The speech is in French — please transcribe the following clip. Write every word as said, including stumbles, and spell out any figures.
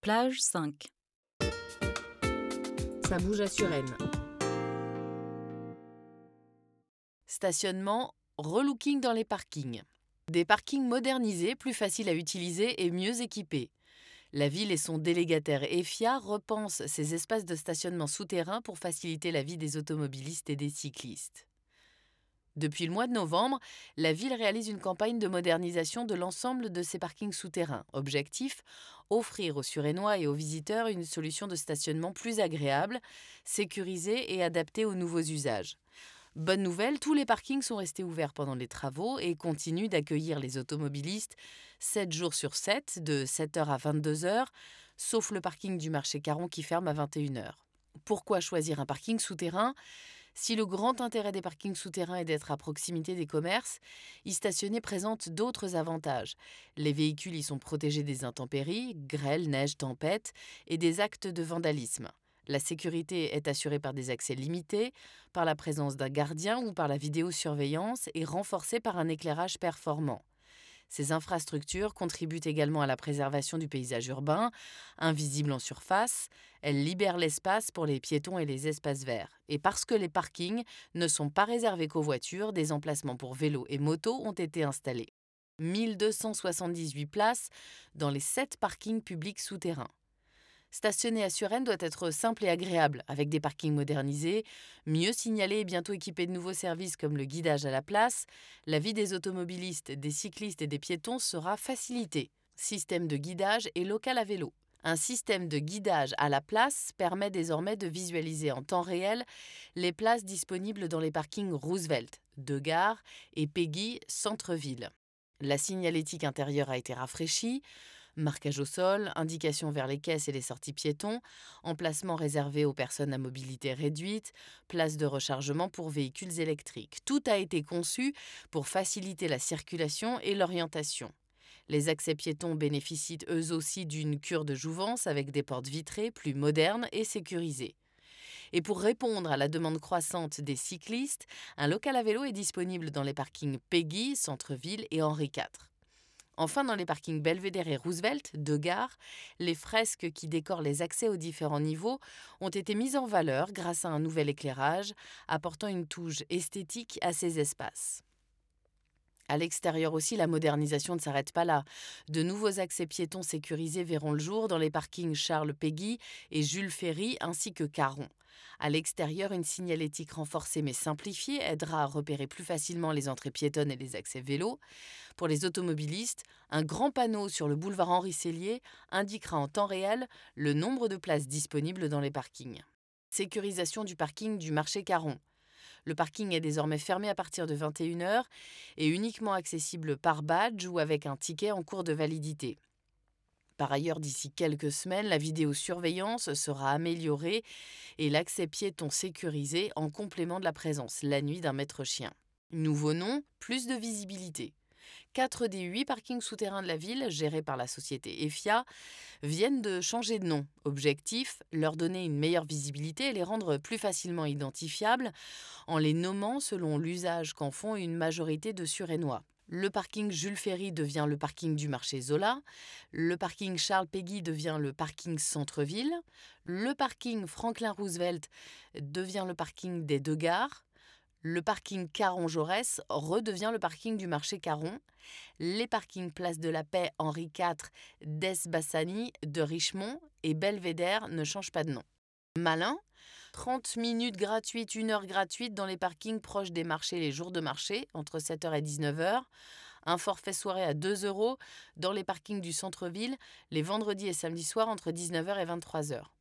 Plage cinq. Ça bouge à Suresnes. Stationnement, relooking dans les parkings. Des parkings modernisés, plus faciles à utiliser et mieux équipés. La ville et son délégataire EFIA repensent ces espaces de stationnement souterrains pour faciliter la vie des automobilistes et des cyclistes. Depuis le mois de novembre, la ville réalise une campagne de modernisation de l'ensemble de ses parkings souterrains. Objectif : offrir aux Suresnois et aux visiteurs une solution de stationnement plus agréable, sécurisée et adaptée aux nouveaux usages. Bonne nouvelle, tous les parkings sont restés ouverts pendant les travaux et continuent d'accueillir les automobilistes sept jours sur sept, de sept heures à vingt-deux heures, sauf le parking du marché Caron qui ferme à vingt et une heures. Pourquoi choisir un parking souterrain ? Si le grand intérêt des parkings souterrains est d'être à proximité des commerces, y stationner présente d'autres avantages. Les véhicules y sont protégés des intempéries, grêle, neige, tempête et des actes de vandalisme. La sécurité est assurée par des accès limités, par la présence d'un gardien ou par la vidéosurveillance et renforcée par un éclairage performant. Ces infrastructures contribuent également à la préservation du paysage urbain, invisible en surface. Elles libèrent l'espace pour les piétons et les espaces verts. Et parce que les parkings ne sont pas réservés qu'aux voitures, des emplacements pour vélos et motos ont été installés. mille deux cent soixante-dix-huit places dans les sept parkings publics souterrains. Stationner à Suresnes doit être simple et agréable, avec des parkings modernisés, mieux signalés et bientôt équipés de nouveaux services comme le guidage à la place. La vie des automobilistes, des cyclistes et des piétons sera facilitée. Système de guidage et local à vélo. Un système de guidage à la place permet désormais de visualiser en temps réel les places disponibles dans les parkings Roosevelt, De Gare et Peggy, centre-ville. La signalétique intérieure a été rafraîchie. Marquage au sol, indications vers les caisses et les sorties piétons, emplacement réservé aux personnes à mobilité réduite, place de rechargement pour véhicules électriques. Tout a été conçu pour faciliter la circulation et l'orientation. Les accès piétons bénéficient eux aussi d'une cure de jouvence avec des portes vitrées plus modernes et sécurisées. Et pour répondre à la demande croissante des cyclistes, un local à vélo est disponible dans les parkings Peggy, centre-ville et Henri quatre. Enfin, dans les parkings Belvédère et Roosevelt, De Gare, les fresques qui décorent les accès aux différents niveaux ont été mises en valeur grâce à un nouvel éclairage, apportant une touche esthétique à ces espaces. À l'extérieur aussi, la modernisation ne s'arrête pas là. De nouveaux accès piétons sécurisés verront le jour dans les parkings Charles Péguy et Jules Ferry ainsi que Caron. À l'extérieur, une signalétique renforcée mais simplifiée aidera à repérer plus facilement les entrées piétonnes et les accès vélos. Pour les automobilistes, un grand panneau sur le boulevard Henri Sellier indiquera en temps réel le nombre de places disponibles dans les parkings. Sécurisation du parking du marché Caron. Le parking est désormais fermé à partir de vingt et une heures et uniquement accessible par badge ou avec un ticket en cours de validité. Par ailleurs, d'ici quelques semaines, la vidéosurveillance sera améliorée et l'accès piéton sécurisé en complément de la présence la nuit d'un maître-chien. Nouveau nom, plus de visibilité. Quatre des huit parkings souterrains de la ville, gérés par la société EFIA, viennent de changer de nom. Objectif : leur donner une meilleure visibilité et les rendre plus facilement identifiables en les nommant selon l'usage qu'en font une majorité de Suresnois. Le parking Jules Ferry devient le parking du marché Zola, le parking Charles Péguy devient le parking centre-ville, le parking Franklin Roosevelt devient le parking des Deux Gares, le parking Caron-Jaurès redevient le parking du marché Caron. Les parkings Place de la Paix, Henri quatre, d'Es-Bassani, de Richemont et Belvédère ne changent pas de nom. Malin, trente minutes gratuites, une heure gratuite dans les parkings proches des marchés les jours de marché, entre sept heures et dix-neuf heures. Un forfait soirée à deux euros dans les parkings du centre-ville, les vendredis et samedis soirs entre dix-neuf heures et vingt-trois heures.